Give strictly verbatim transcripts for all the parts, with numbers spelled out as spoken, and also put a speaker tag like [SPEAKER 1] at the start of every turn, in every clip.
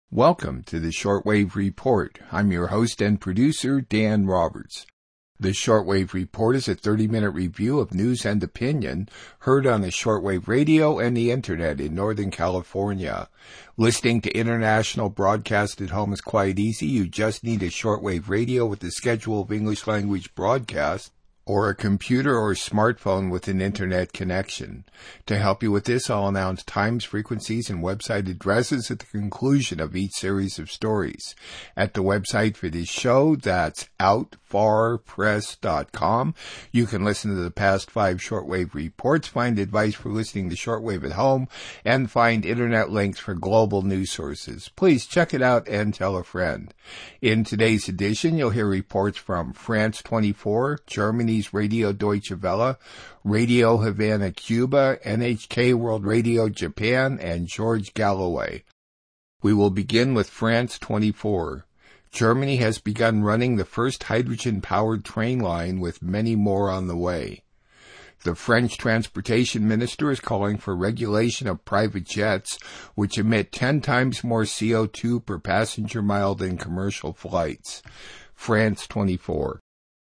[SPEAKER 1] Welcome to the Shortwave Report. I'm your host and producer, Dan Roberts. The Shortwave Report is a thirty-minute review of news and opinion heard on the shortwave radio and the internet in Northern California. Listening to international broadcast at home is quite easy. You just need a shortwave radio with a schedule of English language broadcasts or a computer or smartphone with an internet connection. To help you with this, I'll announce times, frequencies, and website addresses at the conclusion of each series of stories. At the website for this show, that's out far press dot com. You can listen to the past five shortwave reports, find advice for listening to shortwave at home, and find internet links for global news sources. Please check it out and tell a friend. In today's edition, you'll hear reports from France twenty-four, Germany's Radio Deutsche Welle, Radio Havana, Cuba, N H K World Radio Japan, and George Galloway. We will begin with France twenty-four. Germany has begun running the first hydrogen-powered train line with many more on the way. The French transportation minister is calling for regulation of private jets, which emit ten times more C O two per passenger mile than commercial flights. France twenty-four.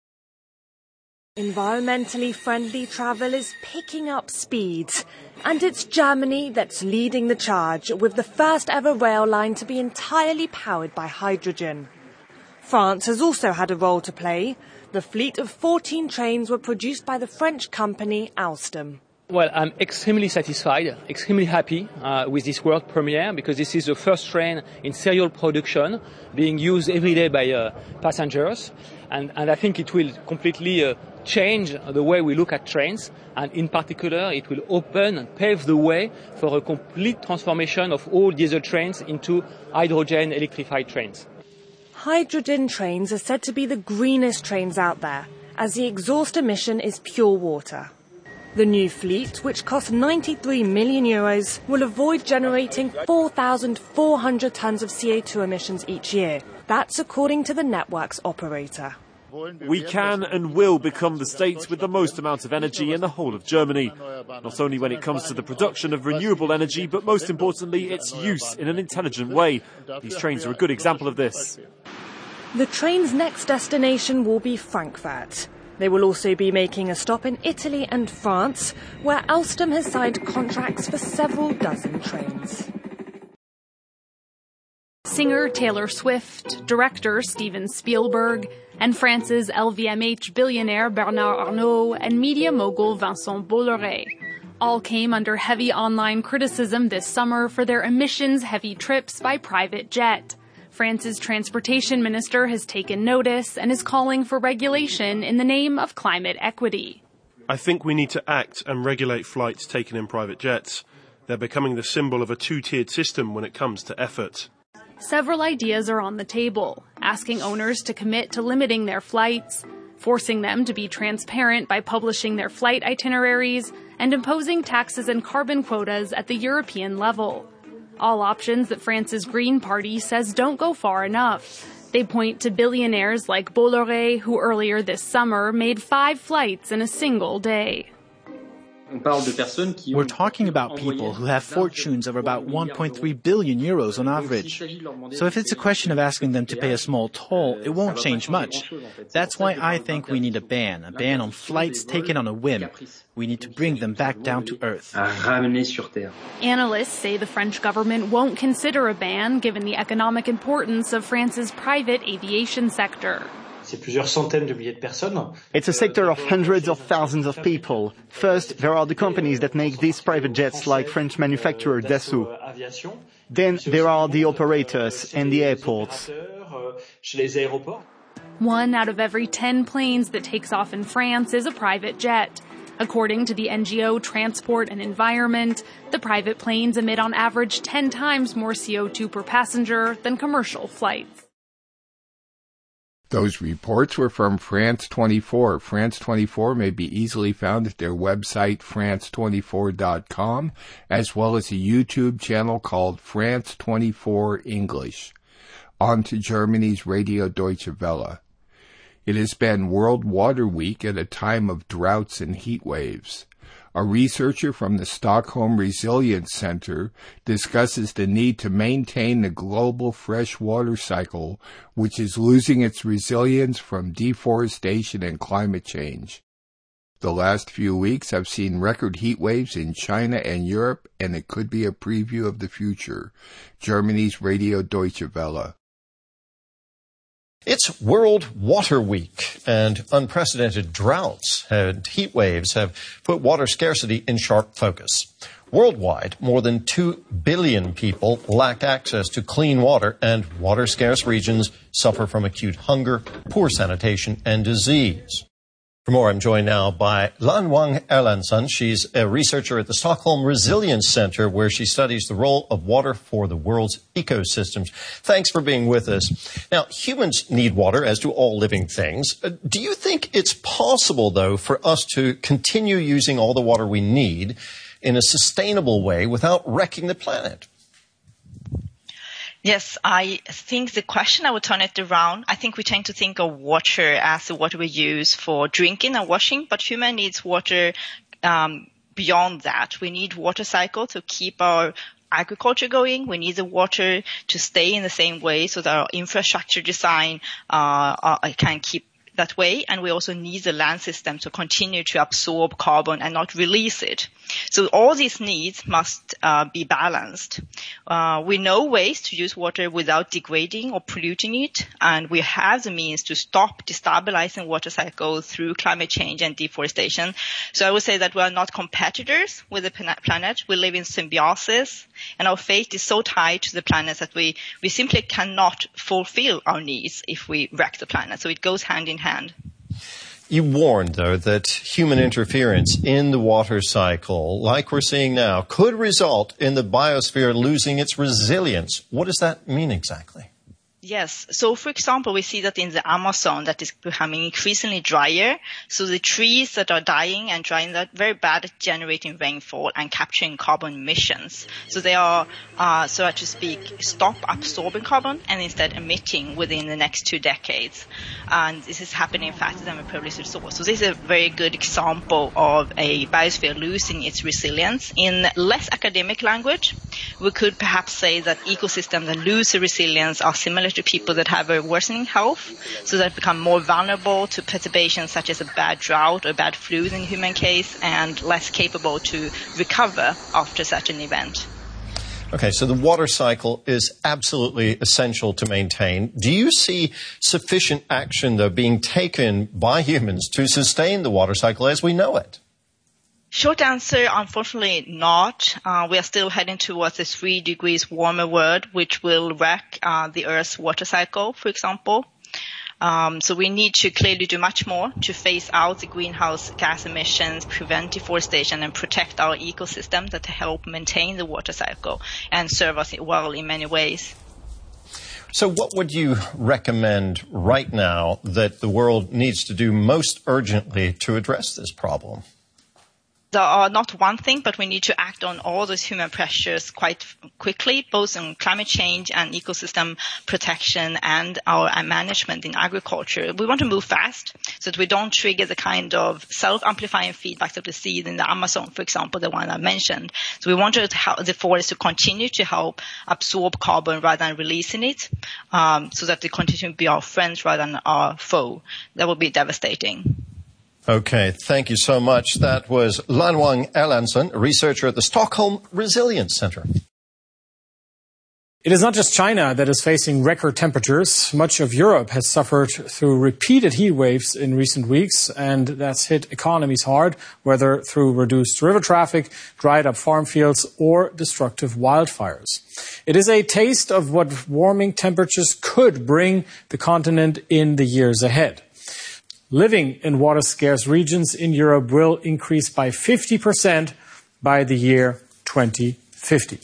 [SPEAKER 2] Environmentally friendly travel is picking up speeds, and it's Germany that's leading the charge with the first ever rail line to be entirely powered by hydrogen. France has also had a role to play. The fleet of fourteen trains were produced by the French company Alstom.
[SPEAKER 3] Well, I'm extremely satisfied, extremely happy uh, with this world premiere because this is the first train in serial production being used every day by uh, passengers. And, and I think it will completely uh, change the way we look at trains. And in particular, it will open and pave the way for a complete transformation of all diesel trains into hydrogen electrified trains.
[SPEAKER 2] Hydrogen trains are said to be the greenest trains out there, as the exhaust emission is pure water. The new fleet, which costs ninety-three million euros, will avoid generating four thousand four hundred tons of C O two emissions each year. That's according to the network's operator.
[SPEAKER 4] We can and will become the state with the most amount of energy in the whole of Germany, not only when it comes to the production of renewable energy, but most importantly, its use in an intelligent way. These trains are a good example of this.
[SPEAKER 2] The train's next destination will be Frankfurt. They will also be making a stop in Italy and France, where Alstom has signed contracts for several dozen trains.
[SPEAKER 5] Singer Taylor Swift, director Steven Spielberg, and France's L V M H billionaire Bernard Arnault and media mogul Vincent Bolloré all came under heavy online criticism this summer for their emissions-heavy trips by private jet. France's transportation minister has taken notice and is calling for regulation in the name of climate equity.
[SPEAKER 6] I think we need to act and regulate flights taken in private jets. They're becoming the symbol of a two-tiered system when it comes to effort.
[SPEAKER 5] Several ideas are on the table, asking owners to commit to limiting their flights, forcing them to be transparent by publishing their flight itineraries, and imposing taxes and carbon quotas at the European level. All options that France's Green Party says don't go far enough. They point to billionaires like Bolloré, who earlier this summer made five flights in a single day.
[SPEAKER 7] We're talking about people who have fortunes of about one point three billion euros on average. So if it's a question of asking them to pay a small toll, it won't change much. That's why I think we need a ban, a ban on flights taken on a whim. We need to bring them back down to earth.
[SPEAKER 5] Analysts say the French government won't consider a ban given the economic importance of France's private aviation sector.
[SPEAKER 8] It's a sector of hundreds of thousands of people. First, there are the companies that make these private jets like French manufacturer Dassault. Then there are the operators and the airports.
[SPEAKER 5] One out of every ten planes that takes off in France is a private jet. According to the N G O Transport and Environment, the private planes emit on average ten times more C O two per passenger than commercial flights.
[SPEAKER 1] Those reports were from France twenty-four. France twenty-four may be easily found at their website, france twenty-four dot com, as well as a YouTube channel called France twenty-four English. On to Germany's Radio Deutsche Welle. It has been World Water Week at a time of droughts and heat waves. A researcher from the Stockholm Resilience Center discusses the need to maintain the global freshwater cycle, which is losing its resilience from deforestation and climate change. The last few weeks have seen record heat waves in China and Europe, and it could be a preview of the future. Germany's Radio Deutsche Welle.
[SPEAKER 9] It's World Water Week, and unprecedented droughts and heat waves have put water scarcity in sharp focus. Worldwide, more than two billion people lack access to clean water, and water-scarce regions suffer from acute hunger, poor sanitation, and disease. For more, I'm joined now by Lan Wang Erlandsson. She's a researcher at the Stockholm Resilience Center, where she studies the role of water for the world's ecosystems. Thanks for being with us. Now, humans need water, as do all living things. Do you think it's possible, though, for us to continue using all the water we need in a sustainable way without wrecking the planet?
[SPEAKER 10] Yes, I think the question, I would turn it around. I think we tend to think of water as the water we use for drinking and washing, but human needs water um, beyond that. We need water cycle to keep our agriculture going. We need the water to stay in the same way so that our infrastructure design uh, uh, can keep that way, and we also need the land system to continue to absorb carbon and not release it. So all these needs must uh, be balanced. Uh, we know ways to use water without degrading or polluting it, and we have the means to stop destabilizing water cycle through climate change and deforestation. So I would say that we are not competitors with the planet. We live in symbiosis, and our fate is so tied to the planet that we, we simply cannot fulfill our needs if we wreck the planet. So it goes hand in hand. Hand.
[SPEAKER 9] You warned, though, that human interference in the water cycle, like we're seeing now, could result in the biosphere losing its resilience. What does that mean exactly?
[SPEAKER 10] Yes. So, for example, we see that in the Amazon that is becoming increasingly drier. So the trees that are dying and drying are very bad at generating rainfall and capturing carbon emissions. So they are, uh, so to speak, stop absorbing carbon and instead emitting within the next two decades. And this is happening faster than we probably saw. So this is a very good example of a biosphere losing its resilience. In less academic language, we could perhaps say that ecosystems that lose their resilience are similar to people that have a worsening health, so that become more vulnerable to perturbations such as a bad drought or bad flu in the human case, and less capable to recover after such an event.
[SPEAKER 9] Okay, so the water cycle is absolutely essential to maintain. Do you see sufficient action, though, being taken by humans to sustain the water cycle as we know it?
[SPEAKER 10] Short answer, unfortunately not. Uh, we are still heading towards a three degrees warmer world, which will wreck uh, the Earth's water cycle, for example. Um, so we need to clearly do much more to phase out the greenhouse gas emissions, prevent deforestation, and protect our ecosystem that help maintain the water cycle and serve us well in many ways.
[SPEAKER 9] So what would you recommend right now that the world needs to do most urgently to address this problem?
[SPEAKER 10] There are not one thing, but we need to act on all those human pressures quite quickly, both on climate change and ecosystem protection and our management in agriculture. We want to move fast so that we don't trigger the kind of self-amplifying feedback that we see in the Amazon, for example, the one I mentioned. So we want to help the forest to continue to help absorb carbon rather than releasing it, um, so that they continue to be our friends rather than our foe. That would be devastating.
[SPEAKER 9] Okay, thank you so much. That was Lan Wang Erlandsson, a researcher at the Stockholm Resilience Center.
[SPEAKER 11] It is not just China that is facing record temperatures. Much of Europe has suffered through repeated heat waves in recent weeks, and that's hit economies hard, whether through reduced river traffic, dried up farm fields, or destructive wildfires. It is a taste of what warming temperatures could bring the continent in the years ahead. Living in water-scarce regions in Europe will increase by fifty percent by the year twenty fifty.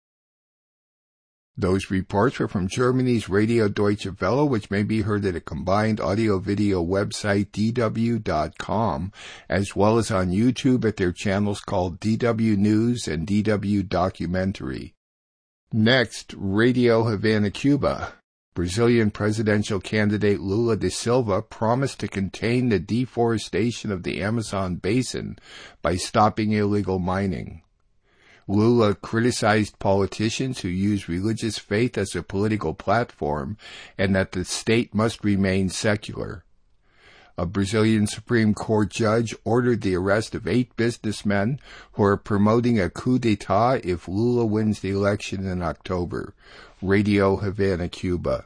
[SPEAKER 1] Those reports were from Germany's Radio Deutsche Welle, which may be heard at a combined audio-video website, d w dot com, as well as on YouTube at their channels called D W News and D W Documentary. Next, Radio Havana, Cuba. Brazilian presidential candidate Lula da Silva promised to contain the deforestation of the Amazon basin by stopping illegal mining. Lula criticized politicians who use religious faith as a political platform and that the state must remain secular. A Brazilian Supreme Court judge ordered the arrest of eight businessmen who are promoting a coup d'etat if Lula wins the election in October. Radio Havana, Cuba.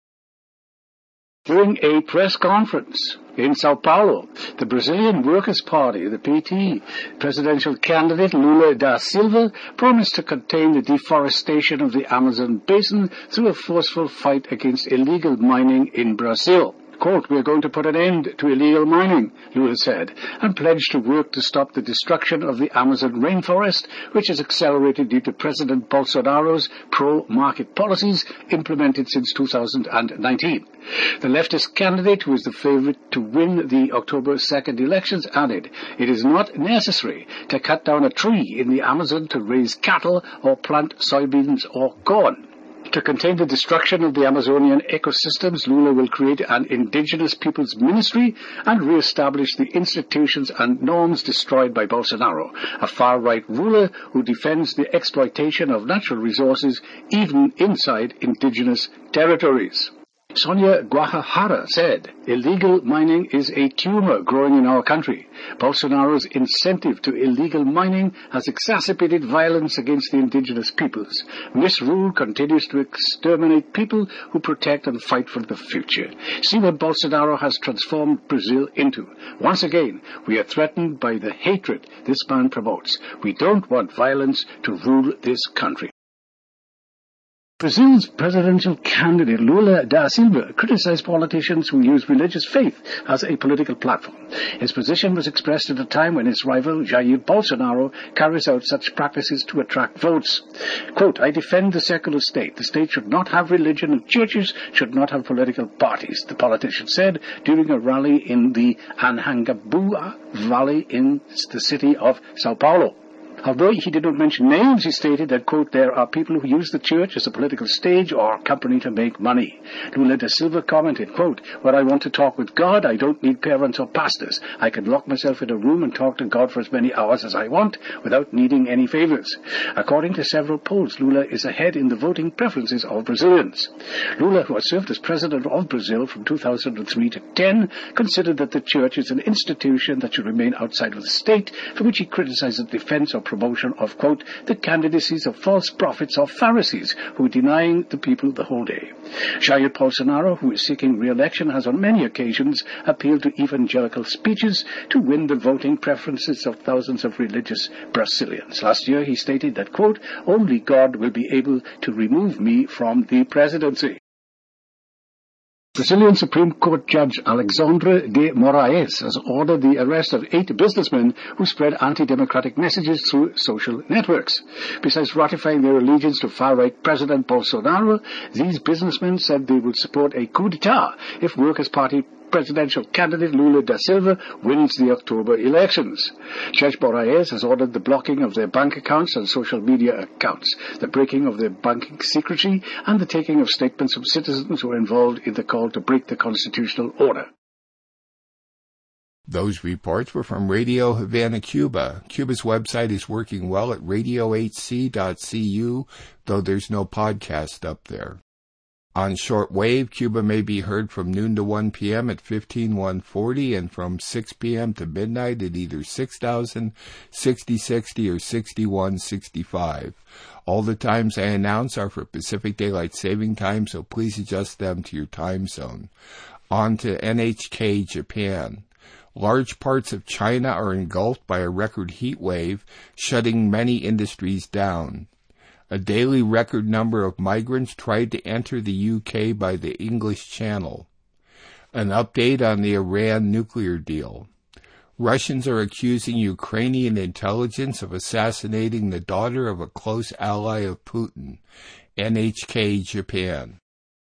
[SPEAKER 12] During a press conference in Sao Paulo, the Brazilian Workers' Party, the P T, presidential candidate Lula da Silva promised to contain the deforestation of the Amazon basin through a forceful fight against illegal mining in Brazil. Quote, "We are going to put an end to illegal mining," Lula said, and pledged to work to stop the destruction of the Amazon rainforest, which has accelerated due to President Bolsonaro's pro-market policies implemented since two thousand nineteen. The leftist candidate, who is the favorite to win the October second elections, added, "It is not necessary to cut down a tree in the Amazon to raise cattle or plant soybeans or corn. To contain the destruction of the Amazonian ecosystems, Lula will create an indigenous peoples ministry and re-establish the institutions and norms destroyed by Bolsonaro, a far-right ruler who defends the exploitation of natural resources even inside indigenous territories." Sonia Guajajara said, "Illegal mining is a tumor growing in our country. Bolsonaro's incentive to illegal mining has exacerbated violence against the indigenous peoples. Misrule continues to exterminate people who protect and fight for the future. See what Bolsonaro has transformed Brazil into. Once again, we are threatened by the hatred this man promotes. We don't want violence to rule this country." Brazil's presidential candidate Lula da Silva criticized politicians who use religious faith as a political platform. His position was expressed at a time when his rival Jair Bolsonaro carries out such practices to attract votes. Quote, "I defend the secular state. The state should not have religion and churches should not have political parties," the politician said during a rally in the Anhangabua Valley in the city of Sao Paulo. Although he did not mention names, he stated that, quote, "There are people who use the church as a political stage or company to make money." Lula da Silva commented, quote, "When I want to talk with God, I don't need parents or pastors. I can lock myself in a room and talk to God for as many hours as I want without needing any favors." According to several polls, Lula is ahead in the voting preferences of Brazilians. Lula, who has served as president of Brazil from two thousand three to ten, considered that the church is an institution that should remain outside of the state, for which he criticized the defense or promotion of, quote, "the candidacies of false prophets or Pharisees who are denying the people the whole day." Jair Bolsonaro, who is seeking re-election, has on many occasions appealed to evangelical speeches to win the voting preferences of thousands of religious Brazilians. Last year he stated that, quote, "Only God will be able to remove me from the presidency." Brazilian Supreme Court Judge Alexandre de Moraes has ordered the arrest of eight businessmen who spread anti-democratic messages through social networks. Besides ratifying their allegiance to far-right President Bolsonaro, these businessmen said they would support a coup d'etat if Workers' Party presidential candidate Lula da Silva wins the October elections. Judge Moraes has ordered the blocking of their bank accounts and social media accounts, the breaking of their banking secrecy, and the taking of statements from citizens who are involved in the call to break the constitutional order.
[SPEAKER 1] Those reports were from Radio Havana, Cuba. Cuba's website is working well at radio h c dot c u, though there's no podcast up there. On shortwave, Cuba may be heard from noon to one p.m. at fifteen one forty and from six p.m. to midnight at either six thousand, sixty sixty, or sixty-one sixty-five. All the times I announce are for Pacific Daylight Saving Time, so please adjust them to your time zone. On to N H K Japan. Large parts of China are engulfed by a record heat wave, shutting many industries down. A daily record number of migrants tried to enter the U K by the English Channel. An update on the Iran nuclear deal. Russians are accusing Ukrainian intelligence of assassinating the daughter of a close ally of Putin. N H K Japan.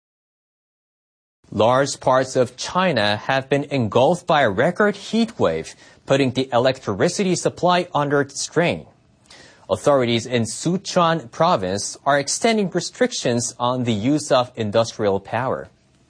[SPEAKER 13] Large parts of China have been engulfed by a record heat wave, putting the electricity supply under strain. Authorities in Sichuan province are extending restrictions on the use of industrial power.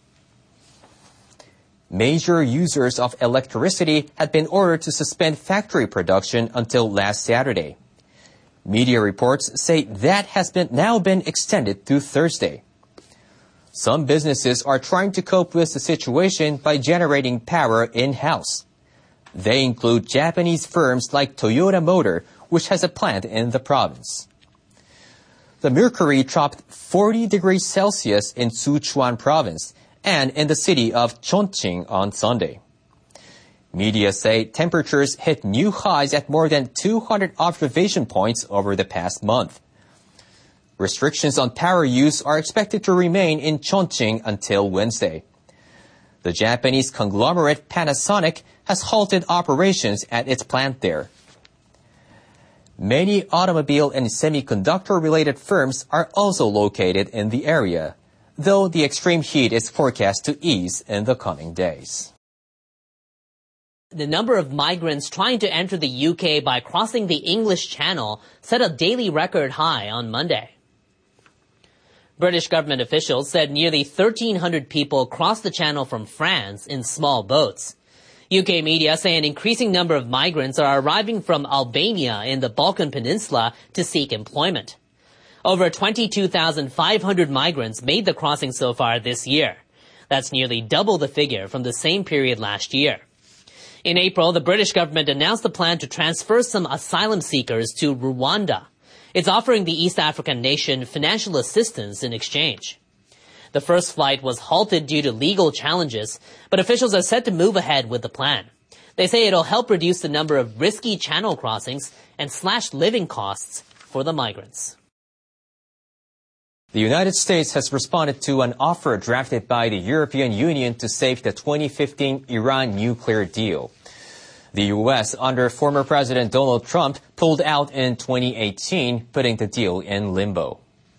[SPEAKER 13] Major users of electricity had been ordered to suspend factory production until last Saturday. Media reports say that has been now been extended through Thursday. Some businesses are trying to cope with the situation by generating power in-house. They include Japanese firms like Toyota Motor, which has a plant in the province. The mercury dropped forty degrees Celsius in Sichuan province and in the city of Chongqing on Sunday. Media say temperatures hit new highs at more than two hundred observation points over the past month. Restrictions on power use are expected to remain in Chongqing until Wednesday. The Japanese conglomerate Panasonic has halted operations at its plant there. Many automobile and semiconductor-related firms are also located in the area, though the extreme heat is forecast to ease in the coming days.
[SPEAKER 14] The number of migrants trying to enter the U K by crossing the English Channel set a daily record high on Monday. British government officials said nearly thirteen hundred people crossed the channel from France in small boats. U K media say an increasing number of migrants are arriving from Albania in the Balkan Peninsula to seek employment. Over twenty-two thousand five hundred migrants made the crossing so far this year. That's nearly double the figure from the same period last year. In April, the British government announced the plan to transfer some asylum seekers to Rwanda. It's offering the East African nation financial assistance in exchange. The first flight was halted due to legal challenges, but officials are set to move ahead with the plan. They say it'll help reduce the number of risky channel crossings and slash living costs for the migrants.
[SPEAKER 13] The United States has responded to an offer drafted by the European Union to save the twenty fifteen Iran nuclear deal. The U S, under former President Donald Trump, pulled out in twenty eighteen, putting the deal in limbo.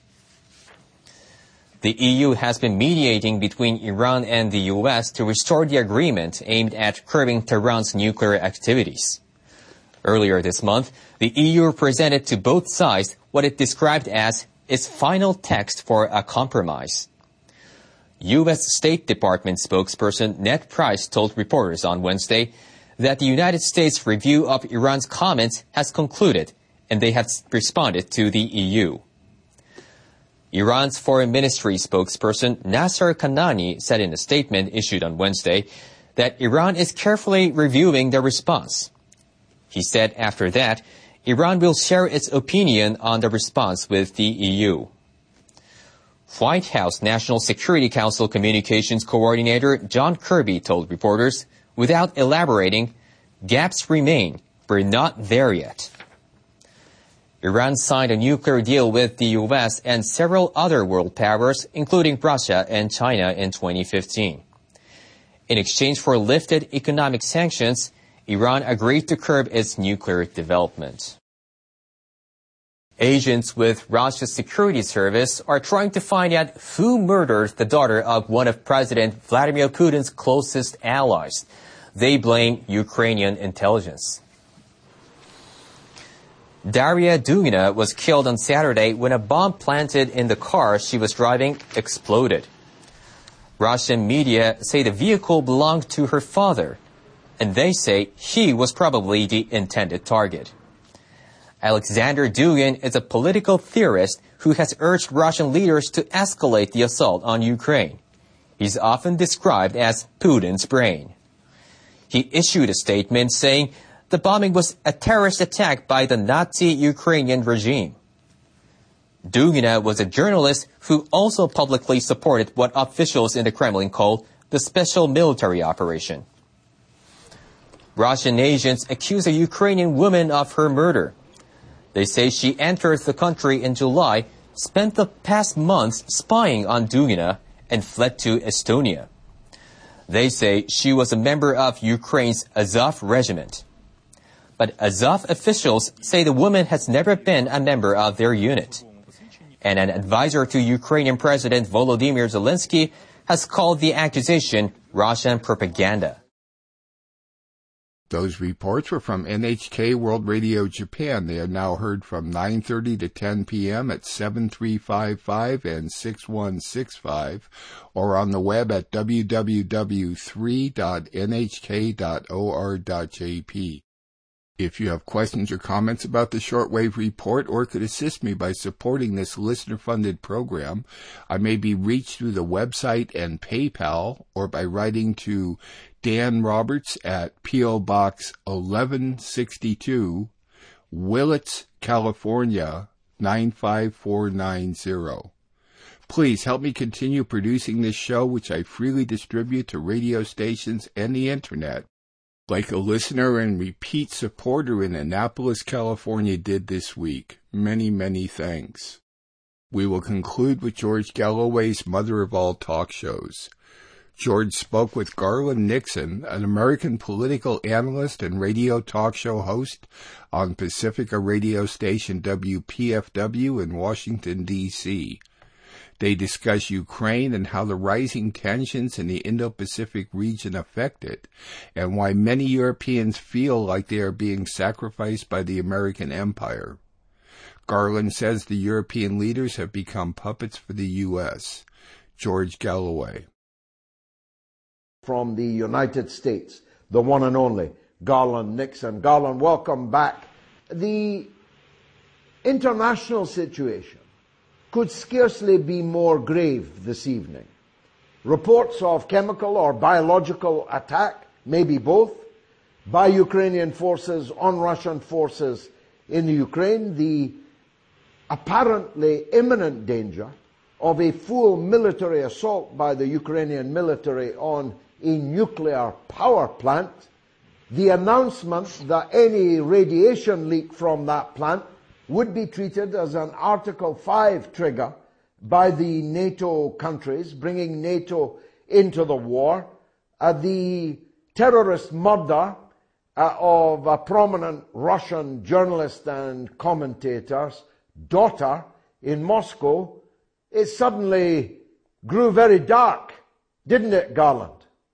[SPEAKER 13] The E U has been mediating between Iran and the U S to restore the agreement aimed at curbing Tehran's nuclear activities. Earlier this month, the E U presented to both sides what it described as its final text for a compromise. U S State Department spokesperson Ned Price told reporters on Wednesday that the United States review of Iran's comments has concluded, and they have responded to the E U. Iran's foreign ministry spokesperson Nasser Kanani said in a statement issued on Wednesday that Iran is carefully reviewing their response. He said after that, Iran will share its opinion on the response with the E U. White House National Security Council Communications Coordinator John Kirby told reporters, without elaborating, gaps remain. We're not there yet. Iran signed a nuclear deal with the U S and several other world powers, including Russia and China, in twenty fifteen. In exchange for lifted economic sanctions, Iran agreed to curb its nuclear development. Agents with Russia's security service are trying to find out who murdered the daughter of one of President Vladimir Putin's closest allies. They blame Ukrainian intelligence. Daria Dugina was killed on Saturday when a bomb planted in the car she was driving exploded. Russian media say the vehicle belonged to her father, and they say he was probably the intended target. Alexander Dugin is a political theorist who has urged Russian leaders to escalate the assault on Ukraine. He's often described as Putin's brain. He issued a statement saying the bombing was a terrorist attack by the Nazi Ukrainian regime. Dugina was a journalist who also publicly supported what officials in the Kremlin call the special military operation. Russian agents accuse a Ukrainian woman of her murder. They say she entered the country in July, spent the past months spying on Dugina, and fled to Estonia. They say she was a member of Ukraine's Azov regiment. But Azov officials say the woman has never been a member of their unit. And an advisor to Ukrainian President Volodymyr Zelensky has called the accusation Russian propaganda.
[SPEAKER 1] Those reports were from N H K World Radio Japan. They are now heard from nine thirty to ten p.m. at seven three five five and six one six five, or on the web at w w w dot three dot n h k dot o r dot j p. If you have questions or comments about the Shortwave Report or could assist me by supporting this listener-funded program, I may be reached through the website and PayPal or by writing to Dan Roberts at P O. Box eleven sixty-two, Willits, California, nine five four nine zero. Please help me continue producing this show, which I freely distribute to radio stations and the Internet, like a listener and repeat supporter in Annapolis, California did this week. Many, many thanks. We will conclude with George Galloway's mother of all talk shows. George spoke with Garland Nixon, an American political analyst and radio talk show host on Pacifica radio station W P F W in Washington, D C They discuss Ukraine and how the rising tensions in the Indo-Pacific region affect it, and why many Europeans feel like they are being sacrificed by the American empire. Garland says the European leaders have become puppets for the U S. George Galloway.
[SPEAKER 15] From the United States, the one and only Garland Nixon. Garland, welcome back. The international situation could scarcely be more grave this evening. Reports of chemical or biological attack, maybe both, by Ukrainian forces on Russian forces in the Ukraine, the apparently imminent danger of a full military assault by the Ukrainian military on a nuclear power plant, the announcement that any radiation leak from that plant would be treated as an Article five trigger by the NATO countries, bringing NATO into the war, uh, the terrorist murder uh, of a prominent Russian journalist and commentator's daughter in Moscow, it suddenly grew very dark, didn't it, Garland?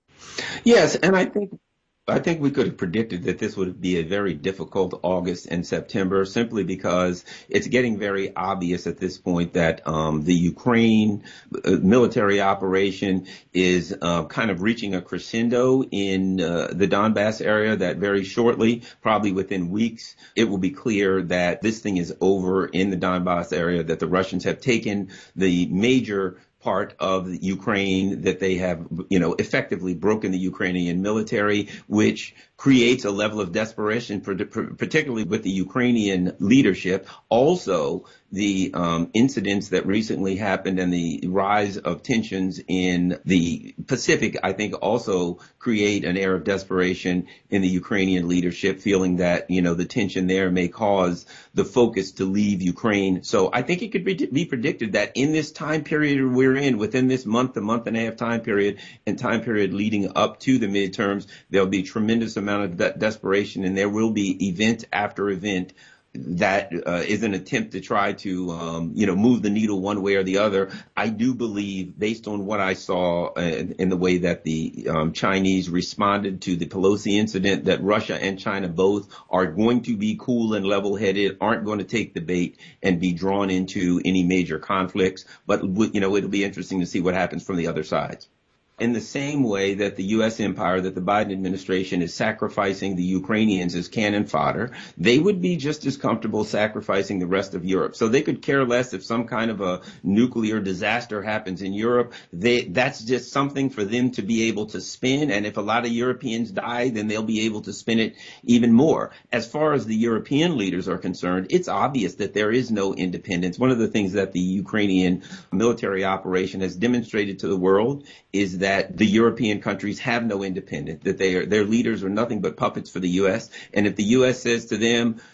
[SPEAKER 16] Yes, and I think I think we could have predicted that this would be a very difficult August and September, simply because it's getting very obvious at this point that um, the Ukraine uh, military operation is uh, kind of reaching a crescendo in uh, the Donbass area, that very shortly, probably within weeks, it will be clear that this thing is over in the Donbass area, that the Russians have taken the major part of Ukraine, that they have, you know, effectively broken the Ukrainian military, which creates a level of desperation, particularly with the Ukrainian leadership. Also, the um, incidents that recently happened and the rise of tensions in the Pacific, I think, also create an air of desperation in the Ukrainian leadership, feeling that, you know, the tension there may cause the focus to leave Ukraine. So I think it could be, be predicted that in this time period we're in, within this month, a month and a half time period, and time period leading up to the midterms, there'll be tremendous amount of de- desperation, and there will be event after event that uh, is an attempt to try to, um, you know, move the needle one way or the other. I do believe, based on what I saw uh, in the way that the um, Chinese responded to the Pelosi incident, that Russia and China both are going to be cool and level-headed, aren't going to take the bait and be drawn into any major conflicts. But, you know, it'll be interesting to see what happens from the other sides. In the same way that the U S empire, that the Biden administration is sacrificing the Ukrainians as cannon fodder, they would be just as comfortable sacrificing the rest of Europe. So they could care less if some kind of a nuclear disaster happens in Europe. They, that's just something for them to be able to spin. And if a lot of Europeans die, then they'll be able to spin it even more. As far as the European leaders are concerned, it's obvious that there is no independence. One of the things that the Ukrainian military operation has demonstrated to the world is that that the European countries have no independence, that they are, their leaders are nothing but puppets for the U S. And if the U S says to them,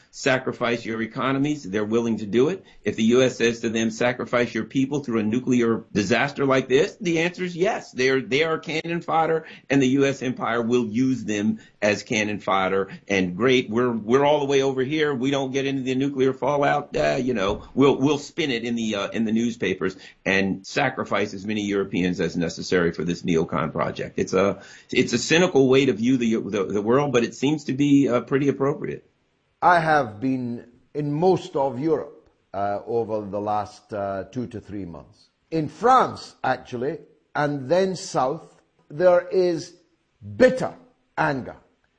[SPEAKER 16] sacrifice your economies, they're willing to do it. If the U S says to them, sacrifice your people through a nuclear disaster like this, the answer is yes. They are, they are cannon fodder, and the U S empire will use them as cannon fodder. And great, we're we're all the way over here. We don't get into the nuclear fallout. Uh, you know, we'll we'll spin it in the uh, in the newspapers and sacrifice as many Europeans as necessary for this neocon project. It's a it's a cynical way to view the the, the world, but it seems to be uh, pretty appropriate.
[SPEAKER 15] I have been in most of Europe uh, over the last uh, two to three months. In France, actually, and then south, there is bitter anger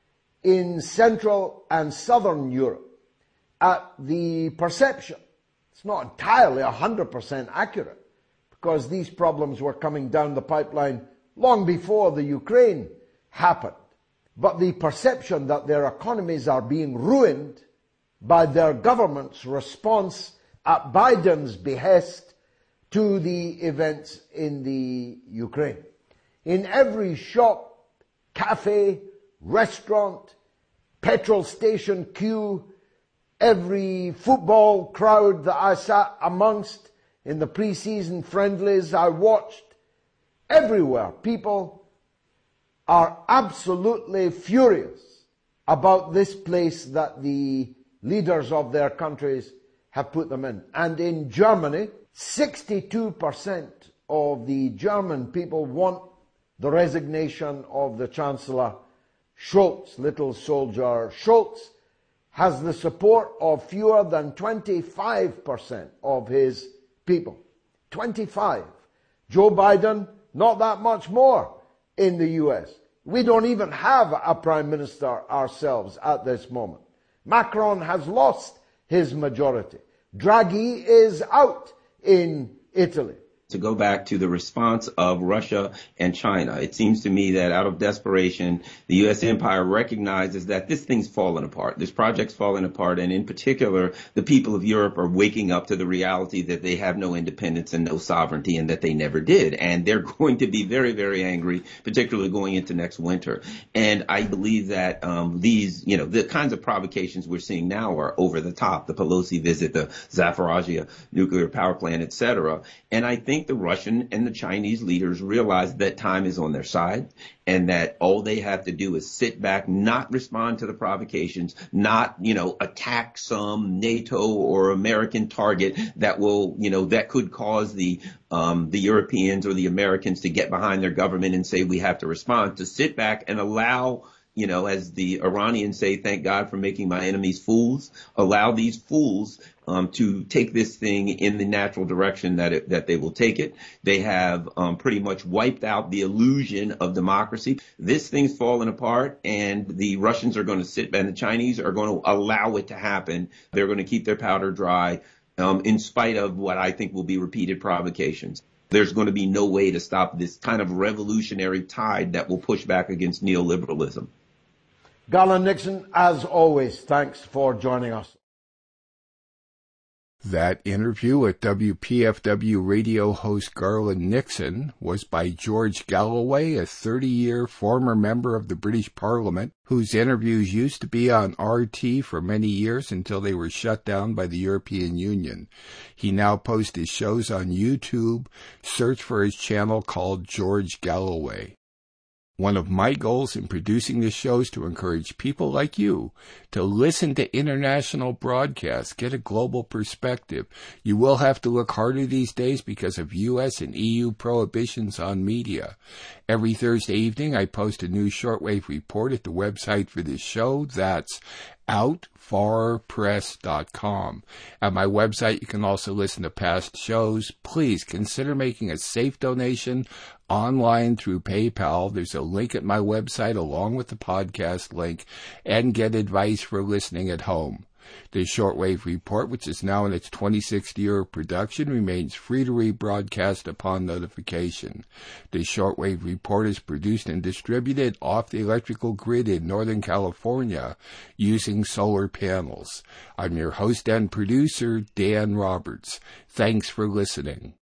[SPEAKER 15] in Central and Southern Europe at the perception. It's not entirely one hundred percent accurate, because these problems were coming down the pipeline long before the Ukraine happened. But the perception that their economies are being ruined by their government's response at Biden's behest to the events in the Ukraine. In every shop, cafe, restaurant, petrol station queue, every football crowd that I sat amongst in the pre-season friendlies I watched, everywhere people are absolutely furious about this place that the leaders of their countries have put them in. And in Germany, sixty-two percent of the German people want the resignation of the Chancellor Scholz, little soldier Scholz, has the support of fewer than twenty-five percent of his people. twenty-five. Joe Biden, not that much more in the U S. We don't even have a prime minister ourselves at this moment. Macron has lost his majority. Draghi is out in Italy.
[SPEAKER 16] To go back to the response of Russia and China, it seems to me that out of desperation, the U S empire recognizes that this thing's falling apart. This project's falling apart, and in particular, the people of Europe are waking up to the reality that they have no independence and no sovereignty, and that they never did. And they're going to be very, very angry, particularly going into next winter. And I believe that um, these, you know, the kinds of provocations we're seeing now are over the top. The Pelosi visit, the Zaporizhzhia nuclear power plant, et cetera. And I think the Russian and the Chinese leaders realize that time is on their side, and that all they have to do is sit back, not respond to the provocations, not, you know, attack some NATO or American target that will, you know, that could cause the um, the Europeans or the Americans to get behind their government and say we have to respond, to sit back and allow, you know, as the Iranians say, thank God for making my enemies fools, allow these fools um, to take this thing in the natural direction that it, that they will take it. They have um, pretty much wiped out the illusion of democracy. This thing's falling apart, and the Russians are going to sit, and the Chinese are going to allow it to happen. They're going to keep their powder dry um, in spite of what I think will be repeated provocations. There's going to be no way to stop this kind of revolutionary tide that will push back against neoliberalism.
[SPEAKER 15] Garland Nixon, as always, thanks for joining us.
[SPEAKER 1] That interview with W P F W radio host Garland Nixon was by George Galloway, a thirty-year former member of the British Parliament, whose interviews used to be on R T for many years until they were shut down by the European Union. He now posts his shows on YouTube. Search for his channel called George Galloway. One of my goals in producing this show is to encourage people like you to listen to international broadcasts, get a global perspective. You will have to look harder these days because of U S and E U prohibitions on media. Every Thursday evening, I post a new shortwave report at the website for this show. That's out far press dot com. At my website, you can also listen to past shows. Please consider making a safe donation online through PayPal. There's a link at my website along with the podcast link, and get advice for listening at home. The Shortwave Report, which is now in its twenty-sixth year of production, remains free to rebroadcast upon notification. The Shortwave Report is produced and distributed off the electrical grid in Northern California using solar panels. I'm your host and producer, Dan Roberts. Thanks for listening.